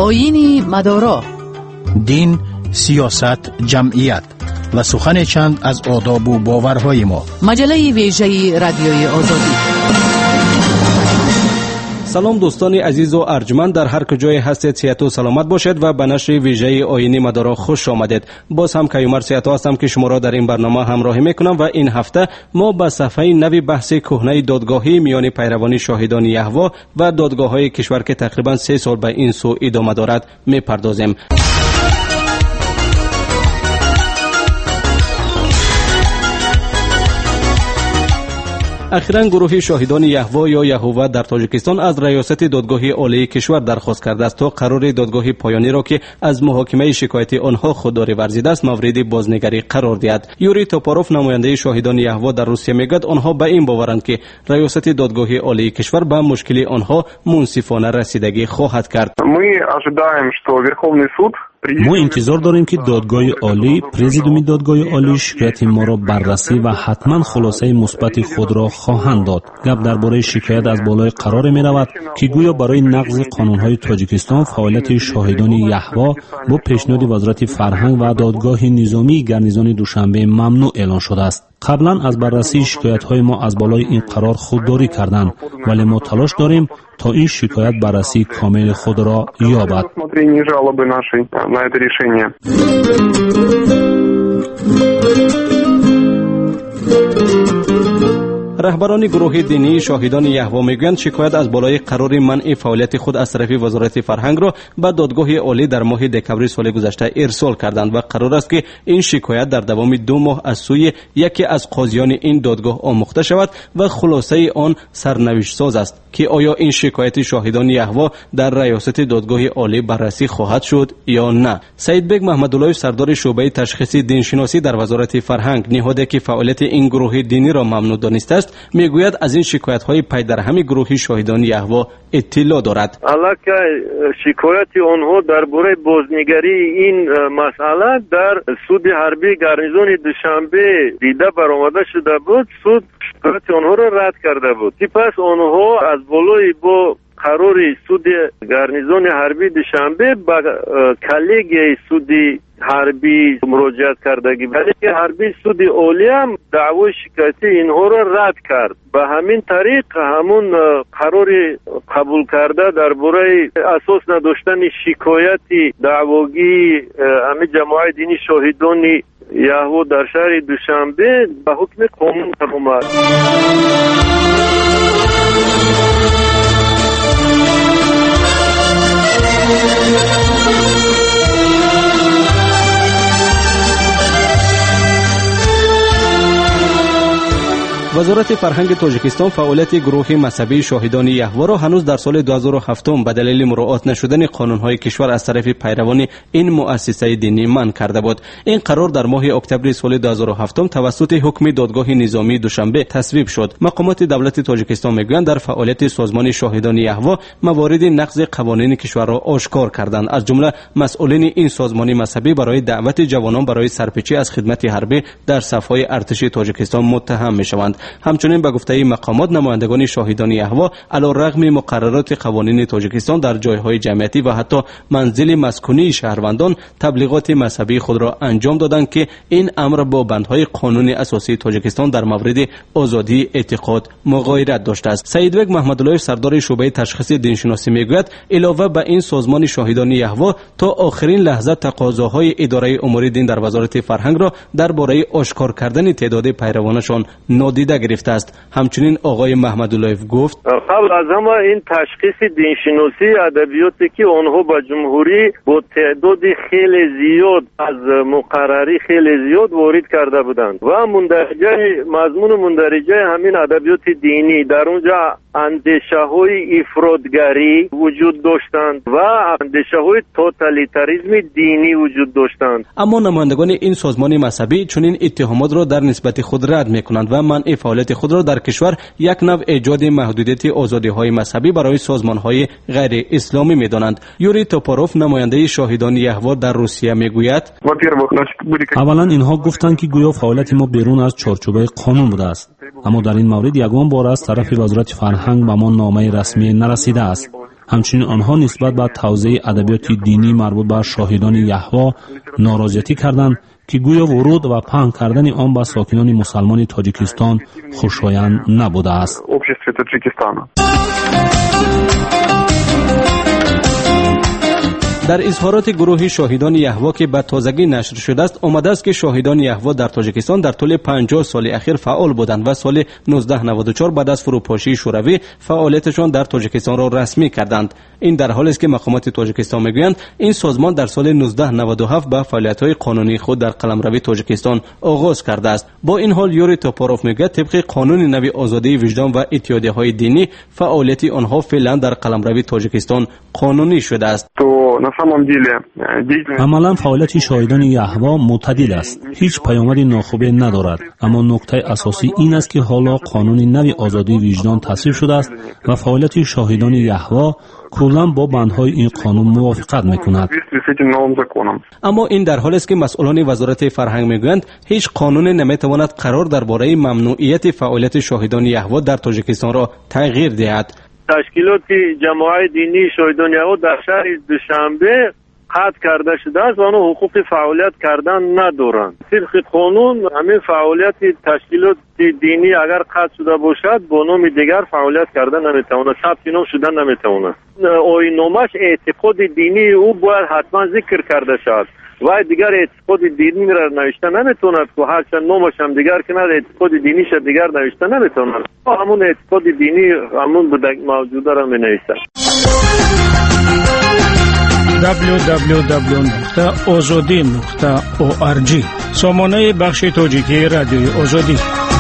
آیین مدارا، دین، سیاست، جمعیت و سخن چند از آداب و باورهای ما. مجله ویژه رادیوی آزادی. سلام دوستان عزیز و ارجمند، در هر کجای هستید صحت و سلامت باشید و به نشر ویژه آیین مدارا خوش آمدید. باز هم کیومر صحت هستم که شما را در این برنامه همراهی میکنم و این هفته ما به صفحه نوی بحث کهنه دادگاهی میان پیروان شاهدان یهوه و دادگاه‌های کشور که تقریبا 3 سال به این سو ادامه دارد میپردازیم. اخیراً گروه شاهدان یهوه یا یهوه در تاجیکستان از ریاست دادگاه عالی کشور درخواست کرده است تا قرار دادگاه پایانی را که از محاکمه شکایت آنها خودداری ورزیده است مورد بازنگری قرار دهد. یوری توپاروف نماینده شاهدان یهوه در روسیه میگوید آنها به این باورند که ریاست دادگاه عالی کشور به مشکل آنها منصفانه رسیدگی خواهد کرد. ما انتظار داریم که دادگاه عالی، پرزیدوم دادگاه عالی شکایت ما را بررسی و حتما خلاصه مثبت خود را خواهند داد. گپ درباره شکایت از بالای قرار می رود که گویا برای نقض قانون‌های تاجیکستان فعالیت شاهدان یهوه با پیشنهاد وزارت فرهنگ و دادگاه نظامی گرنیزان دوشنبه ممنوع اعلان شده است. قبلا از بررسی شکایت‌های ما از بالای این قرار خودداری کردند، ولی ما تلاش داریم تا این شکایت بررسی کامل خود را یابد. رهبران گروه دینی شاهدان یهوه میگویند شکایت از بالای قرار منع فعالیت خود از طرف وزارت فرهنگ را به دادگاه عالی در ماه دکامبر سال گذشته ارسال کردند و قرار است که این شکایت در دوام 2 ماه از سوی یکی از قاضیان این دادگاه آموخته شود و خلاصه آن سرنوشت ساز است که آیا این شکایت شاهدان یهوه در ریاست دادگاه عالی بررسی خواهد شد یا نه. سید بیگ محمدالله سردار شعبه تشخیص دینشناسی در وزارت فرهنگ، نهادی که فعالیت این گروه دینی را ممنوع دانسته است، میگوید از این شکایت‌های پای در همی گروه شاهدان یهوه اطلاع دارد. علاوه شکایت آنها درباره بازنگری این مسئله در سود حربی گرنیزان دوشنبه دیده برآمده شده بود. سود شکایت آنها را رد کرده بود. سپس آنها از بالای با قرار سود گرنیزان حربی دوشنبه با کلیگ سود حربی مراجعت کردگی، ولی که حربی سود عالی هم دعوی شکایتی اینها را رد کرد. به همین طریق همون قرار قبول کرده درباره اساس نداشتن شکایتی دعواگی همه جماعت دینی شاهدان یهوه در شهر دوشنبه به حکم قانون آمد. وزارت فرهنگ تاجیکستان فعالیت گروه مذهبی شاهدان یهوه را هنوز در سال 2007 به دلیل مراعات نشدن قانون‌های کشور از طرف پیروان این مؤسسه دینی منع کرده بود. این قرار در ماه اکتبر سال 2007 توسط حکم دادگاه نظامی دوشنبه تصویب شد. مقامات دولت تاجیکستان میگویند در فعالیت سازمان شاهدان یهوه موارد نقض قوانین کشور را آشکار کردند، از جمله مسئولین این سازمان مذهبی برای دعوت جوانان برای سرپیچی از خدمت حربی در صف‌های ارتش تاجیکستان متهم میشوند. همچنین به گفته مقامات نمایندگان شاهدان یهوه علیرغم مقررات قوانین تاجیکستان در جایهای جمعیتی و حتی منزل مسکونی شهروندان تبلیغات مذهبی خود را انجام دادند که این امر با بندهای قانون اساسی تاجیکستان در مورد آزادی اعتقاد مغایرت داشته است. سید بیگ محمدالله سردار شعبه تشخیص دینشناسی میگوید علاوه بر این سازمان شاهدان یهوه تا آخرین لحظه تقاضاهای اداره امور دین در وزارت فرهنگ را درباره آشکار کردن تعداد پیروانشان نادیده گرفته است. همچنین آقای محمدالله گفت قبل از همه این تشخیص دینشناسی ادبیاتی که آنها با جمهوری با تعداد خیلی زیاد از مقرری خیلی زیاد وارد کرده بودند و مندرجه مضمون مندرجه همین ادبیات دینی در اونجا اندیشه‌های افراطگری وجود داشتند و اندیشه‌های توتالیتاریسم دینی وجود داشتند. اما نمایندگان این سازمان مذهبی چنین اتهامات را در نسبت خود رد می‌کنند و منع فعالیت خود را در کشور یک نوع ایجاد محدودیت آزادی‌های مذهبی برای سازمان‌های غیر اسلامی می‌دانند. یوری توپاروف نماینده شاهدان یهوه در روسیه می‌گوید اولا اینها گفتند که گویا فعالیت ما بیرون از چارچوب قانون بوده است، اما در این مورد یگان بار از طرف وزارت فرهنگ به ما نامه رسمی نرسیده است. همچنین آنها نسبت به توزیع ادبیات دینی مربوط به شاهدان یهوه ناراضیتی کردند که گویا ورود و پهن کردن آن به ساکنان مسلمان تاجیکستان خوشایند نبوده است. در اظهارات گروه شاهدان یهوه که به تازگی نشر شده است آمده است که شاهدان یهوه در تاجیکستان در طول 50 سال اخیر فعال بودند و سال 1994 بعد از فروپاشی شوروی فعالیتشان در تاجیکستان را رسمی کردند. این در حالی است که مقامات تاجیکستان میگویند این سازمان در سال 1997 به فعالیت‌های قانونی خود در قلمرو تاجیکستان آغاز کرده است. با این حال یوری توپاروف میگوید طبق قانون نوی آزادی وجدان و اتحادیه‌های دینی فعالیت آنها فعلا در قلمرو تاجیکستان قانونی شده است. عملا فعالیت شاهدان یهوه معتدل است، هیچ پیامد ناخوبی ندارد، اما نکته اساسی این است که حالا قانون نوی آزادی وجدان تصویب شده است و فعالیت شاهدان یهوه کلا با بندهای این قانون موافقت میکند. اما این در حالی است که مسئولان وزارت فرهنگ میگویند هیچ قانون نمیتواند قرار درباره ممنوعیت فعالیت شاهدان یهوه در تاجیکستان را تغییر دهد. تشکیلات جماعت دینی شاهدان یهوه در شهر دوشنبه قطع کرده شده است و آنها حقوق فعالیت کردن ندارند. طبق قانون همین فعالیت تشکیلات دینی اگر قطع شده باشد با نام دیگر فعالیت کردن نمیتواند، ثبت نام شدن نمیتواند. آیین‌نامه‌اش اعتقاد دینی او باید حتما ذکر کرده شود و دیگر اعتقاد دینی را نوشته نمیتواند که هرچند نامش هم دیگر کنه اعتقاد دینیش دیگر نوشته نمیتواند. همون اعتقاد دینی همون موجوده را مینویسد. www.azadi.org سامانه بخش تاجیکی رادیوی آزادی.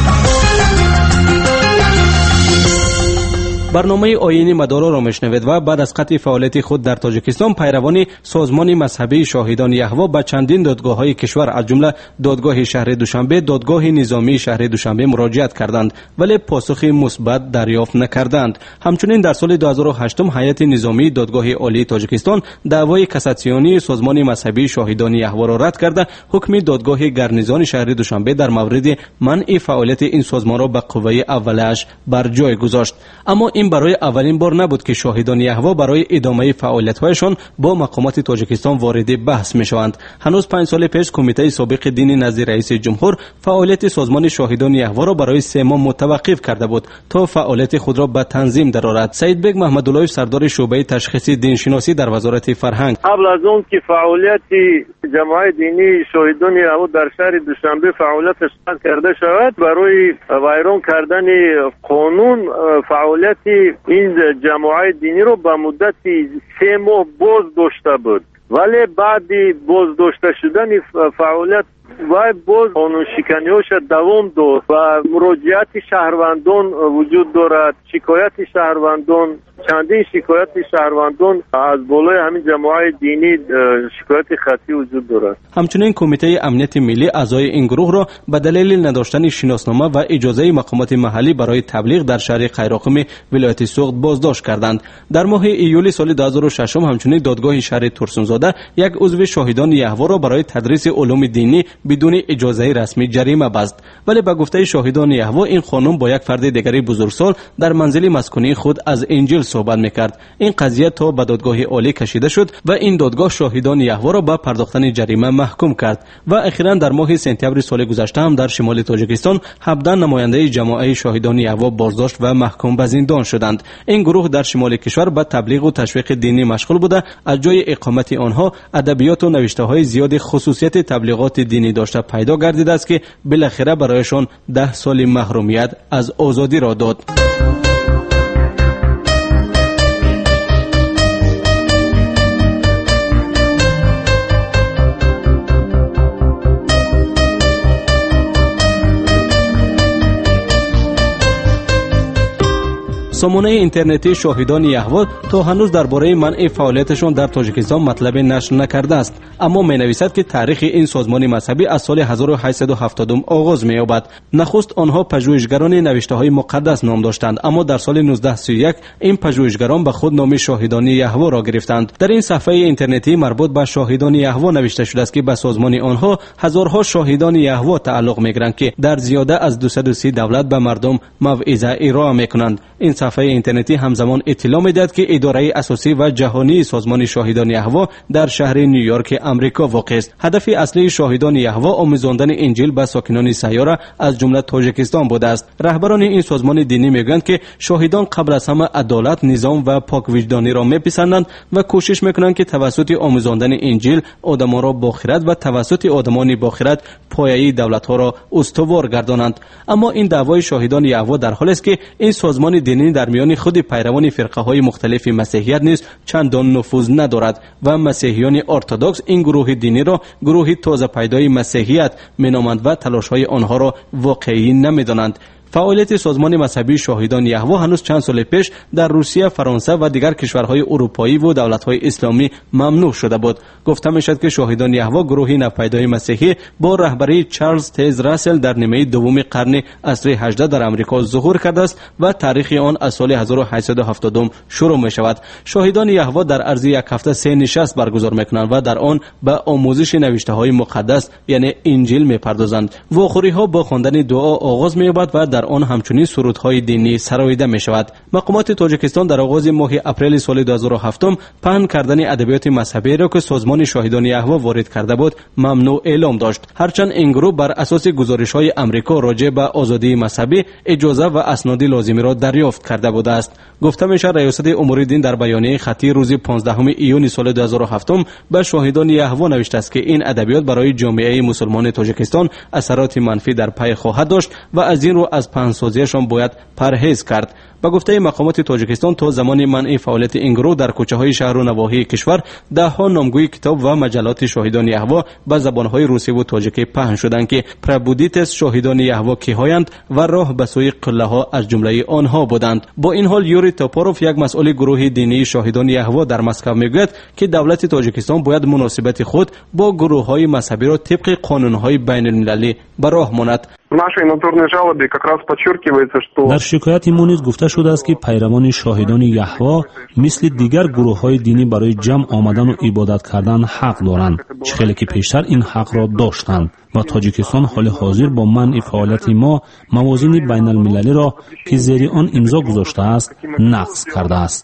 برنامه آیین مدارا را میشنوید و بعد از قطع فعالیت خود در تاجیکستان پیروان سازمان مذهبی شاهدان یهوه به چندین دادگاه‌های کشور از جمله دادگاه شهر دوشنبه، دادگاه نظامی شهر دوشنبه مراجعت کردند ولی پاسخی مثبت دریافت نکردند. همچنین در سال 2008 هیئت نظامی دادگاه عالی تاجیکستان دعوای کاساسیونی سازمان مذهبی شاهدان یهوه را رد کرده حکم دادگاه گرنیزان شهر دوشنبه در مورد منع فعالیت این سازمان را به قوه اولش بر جای گذاشت. اما این برای اولین بار نبود که شاهدان یهوه برای ادامه فعالیت‌هایشان با مقامات تاجیکستان وارد بحث می‌شوند. هنوز 5 سال پیش کمیته سابق دینی نزد رئیس جمهور فعالیت سازمان شاهدان یهوه را برای 3 ماه متوقف کرده بود تا فعالیت خود را به تنظیم درآورد. سید بیگ محمدالله سردار شعبه تشخیص دینشناسی در وزارت فرهنگ قبل از اون که فعالیت جماعت دینی شاهدان یهوه در شهر دوشنبه فعالیتش کرده شود برای ویران کردن قانون فعالیت این جماعت دینی رو به مدت 3 ماه باز داشته بود ولی بعد باز داشته شدن فعالیت و باز قانون شکنی‌هاش دوام داد و مراجعت شهروندان وجود دارد. شکایت شهروندان چندین شکایت شهروندان از بالای همین جماعت دینی شکایت خطی وجود دارد. همچنین کمیته امنیت ملی اعضای این گروه را به دلیل نداشتن شناسنامه و اجازه مقامات محلی برای تبلیغ در شهر قیراقم ولایت سوخت بازداشت کردند. در ماه ایول سال 2006 همچنین دادگاه شهر ترسونزاده یک عضو شاهدان یهوه را برای تدریس علوم دینی بدون اجازه رسمی جریمه بست. ولی به گفته شاهدان یهوه این خانم با یک فرد دیگری بزرگسال در منزل مسکونی خود از انجیل صحبت میکرد. این قضیه تا به دادگاه عالی کشیده شد و این دادگاه شاهدان یهوه را به پرداختن جریمه محکوم کرد و اخیراً در ماه سپتامبر سال گذشته هم در شمال تاجیکستان 17 نماینده جماعت شاهدان یهوه بازداشت و محکوم به زندان شدند. این گروه در شمال کشور به تبلیغ و تشویق دینی مشغول بوده. از جای اقامت آنها ادبیات و نوشته‌های زیاد خصوصیت تبلیغات دینی داشته پیدا گردیده است که بالاخره برایشان 10 سال محرومیت از آزادی را داد. سامانه اینترنتی شاهدان یهوه تا هنوز درباره منع فعالیتشان در تاجیکستان مطلب نشر نکرده است، اما می‌نویسد که تاریخ این سازمان مذهبی از سال 1870 آغاز می‌یابد. نخست آنها پژوهشگران نوشته‌های مقدس نام داشتند، اما در سال 1931 این پژوهشگران به خود نام شاهدان یهوه را گرفتند. در این صفحه اینترنتی مربوط به شاهدان یهوه نوشته شده است که به سازمان آنها هزارها شاهدان یهوه تعلق می‌گیرند که در زیاده از 230 دولت به مردم موعظه ارائه می‌کنند. این صفحه صفحه اینترنتی همزمان اطلاع می‌دهد که اداره اساسی و جهانی سازمان شاهدان یهوه در شهر نیویورک آمریکا واقع است. هدف اصلی شاهدان یهوه آموزاندن انجیل به ساکنان سیاره از جمله تاجیکستان بوده است. رهبران این سازمان دینی میگویند که شاهدان قبل از همه عدالت، نظام و پاک وجدانی را میپسندند و کوشش میکنند که توسط آموزاندن انجیل آدم‌ها را با خرد و توسط آدمان با خرد پایه‌ای دولت‌ها را استوار گردانند. اما این دعوای شاهدان یهوه در حالی است که این سازمان دینی در میان خود پیروان فرقه‌های مختلف مسیحیت نیز چندان نفوذ ندارد و مسیحیان ارتدوکس این گروه دینی را گروهی تازه پیدای مسیحیت مینامند و تلاش‌های آنها را واقعی نمی‌دانند. فعالیت سازمان مذهبی شاهدان یهوه هنوز چند سال پیش در روسیه، فرانسه و دیگر کشورهای اروپایی و دولت‌های اسلامی ممنوع شده بود. گفته می‌شد که شاهدان یهوه گروهی ناپیدای مسیحی با رهبری چارلز تیز راسل در نیمه دوم قرن عصر 18 در آمریکا ظهور کرده است و تاریخ آن از سال 1870 شروع می‌شود. شاهدان یهوه در عرض یک هفته 3 نشست برگزار می‌کنند و در آن به آموزش نوشته‌های مقدس یعنی انجیل می‌پردازند. واخوری‌ها با خواندن دعا آغاز می‌یابد و در آن همچنین سرودهای دینی سراییده می شود. مقامات تاجیکستان در آغاز ماه اپریل سال 2007 پهن کردن ادبیات مذهبی را که سازمان شاهدان یهوه وارد کرده بود ممنوع اعلام داشت، هرچند این گروه بر اساس گزارش‌های آمریکا راجع به آزادی مذهبی اجازه و اسناد لازمی را دریافت کرده بوده است. گفته میشه ریاست امور دین در بیانیه خطی روز 15 ایون سال 2007 به شاهدان یهوه نوشته است که این ادبیات برای جامعه مسلمان تاجیکستان اثرات منفی در پی خواهد داشت و از این رو از پهن‌سازیشان باید پرهیز کرد. با گفته مقامات تاجیکستان تا زمان منع فعالیت این گروه در کوچه‌های شهر و نواحی کشور ده‌ها نامگوی کتاب و مجلات شاهدان یهوه به زبان‌های روسی و تاجیکی پهن شدند که پربودیتس شاهدان یهوه کی‌هایند و راه به سوی قله‌ها از جمله آنها بودند. با این حال یوری توپاروف، یک مسئول گروه دینی شاهدان یهوه در مسکو میگوید که دولت تاجیکستان باید مناسبت خود با گروه‌های مذهبی را طبق قانون‌های بین‌المللی به راه ماند. در شکایت ما نیز گفته شده است که پیروان شاهدان یهوه مثل دیگر گروه‌های دینی برای جمع آمدن و عبادت کردن حق دارند، چه که پیشتر این حق را داشتند و تاجیکستان حال حاضر با منع فعالیت ما موازین بین المللی را که زیر آن امضا گذاشته است نقض کرده است.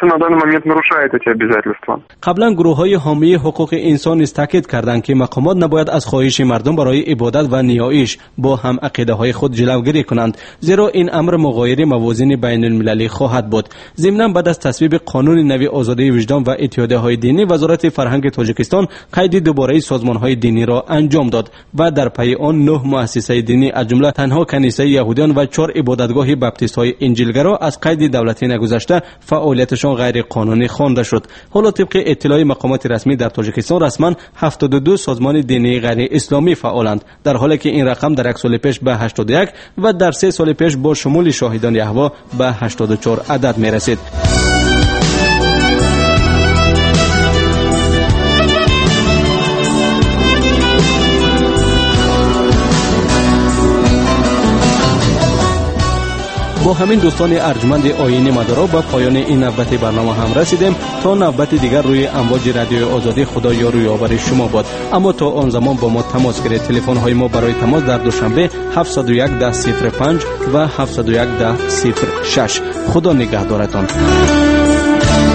قبلا گروه‌های حامی حقوق انسان تاکید کردند که مقامات نباید از خواهش مردم برای عبادت و نیایش با هم عقیده‌های خود جلوگیری کنند، زیرا این امر مغایر موازین بین المللی خواهد بود. ضمناً بعد از تصویب قانون نوی آزادی وجدان و اتحادیه‌های دینی، وزارت فرهنگ تاجیکستان قید دوباره سازمان‌های دینی را انجام داد و در پی آن 9 مؤسسه دینی از جمله تنها کنیسه یهودیان و 4 عبادتگاه بپتیست‌های انجیلگرا از قید دولتی نگذشته فعالیت غیر قانونی خوانده شد. حالا طبق اطلاع مقامات رسمی در تاجیکستان رسما 72 سازمان دینی غیر اسلامی فعالند، در حالی که این رقم در 1 سال پیش به 81 و در 3 سال پیش با شمول شاهدان یهوه به 84 عدد می رسید. با همین دوستان ارجمند آیین مدارا به پایان این نوبت برنامه هم رسیدیم. تا نوبت دیگر روی امواج رادیو آزادی خدا یار و یاور شما باد. اما تا آن زمان با ما تماس گیرید. تلفن های ما برای تماس در دوشنبه 701 1005 و 701 1006. خدا نگهدارتان.